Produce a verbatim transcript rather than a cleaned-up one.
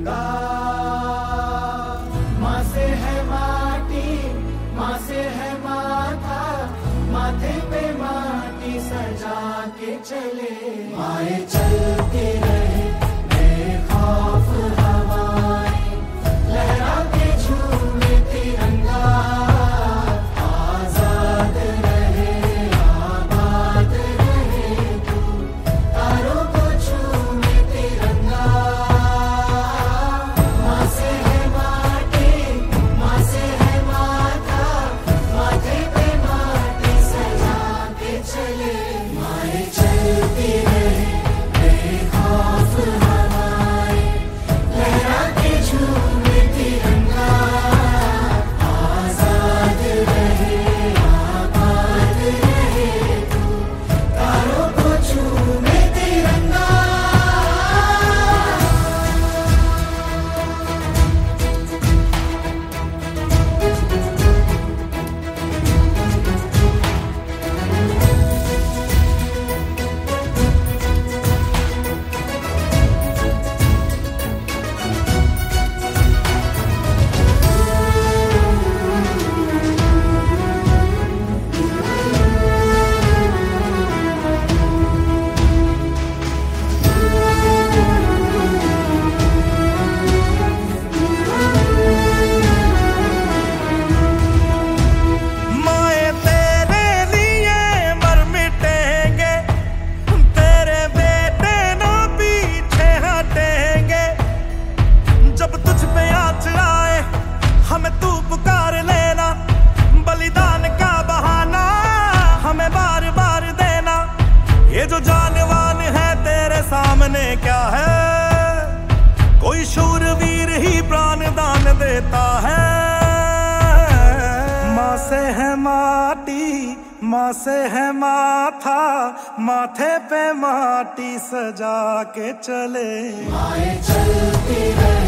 तिरंगा। माँ से है माटी, माँ से है माथा, माथे पे माटी सजा के चले। माए चलती रहे बेखौफ हवाएं, लहरा के झूमे तिरंगा। आजाद रहे आबाद रहे तू, तारों को झूमे तिरंगा। माँ से है माटी, माँ से है माथा, माथे पे माटी सजा के चले। माए चलती रहे बेखौफ हवाएं, लहरा के झूमे तिरंगा। आजाद रहे आबाद रहे तू, तारों को झूमे तिरंगा। माए तेरे लिए मर मिटेंगे, तेरे बेटे ना पीछे हटेंगे। जब तुझ पे आँच आए हमें तू पुकार लेना, बलिदान का बहाना हमें बार बार देना। ये जो जानवान है तेरे सामने क्या है, कोई शूरवीर ही प्राण दान देता है। माँ से है माटी, माँ से है माथा, माथे पे माटी सजा के चले। माए चलती रहे